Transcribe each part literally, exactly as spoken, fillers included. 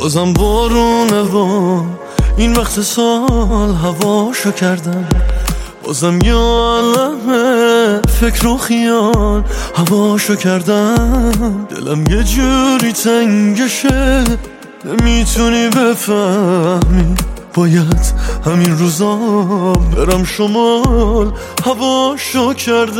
بازم بارونه و این وقت سال هواشو کردم، بازم یه عالمه فکر و خیال هواشو کردم. دلم یه جوری تنگشه نمیتونی بفهمی، باید همین روزا برم شمال هواشو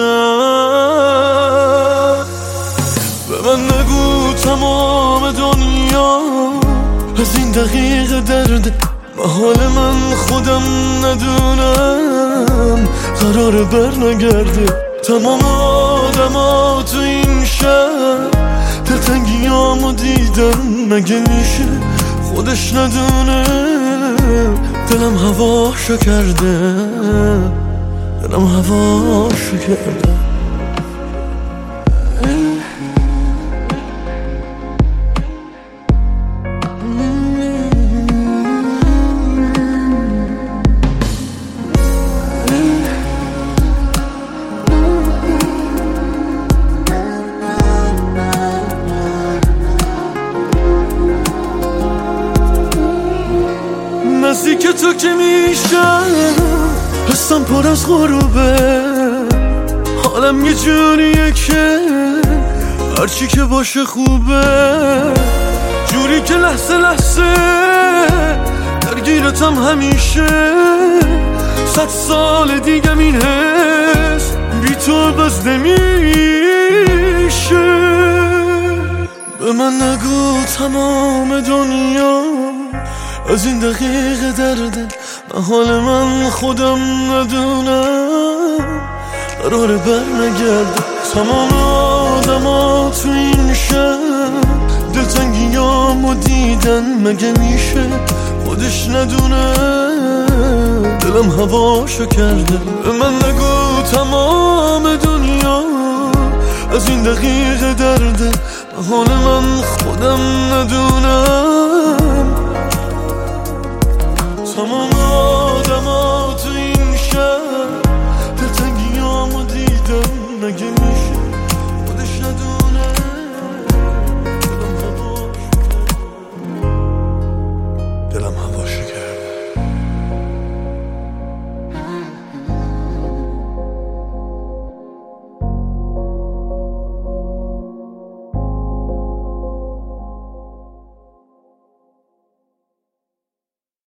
کردم. به من نگو تمام دنیا از این دقیقه درده، محال من خودم ندونم قرار بر نگرده. تمام آدم ها تو این شهر دلتنگیامو دیدن، مگه میشه خودش ندونه دلم هواشو کرده، دلم هواشو کرده. نزدیک تو که میشم حسم پر از غروبه، حالم یه جوریه که هرچی که باشه خوبه، جوری که لحظه لحظه درگیرتم همیشه. صد سال دیگم این حس بی تو بس نمیشه. به من نگو تمام دنیا از این دقیقه درده، محال من خودم ندونم قرار بر نگرده. تمام آدم ها تو این شهر دلتنگیامو دیدن، مگه میشه خودش ندونه دلم هواشو کرده. به من نگو تمام دنیا از این دقیقه درده، محال من خودم ندونم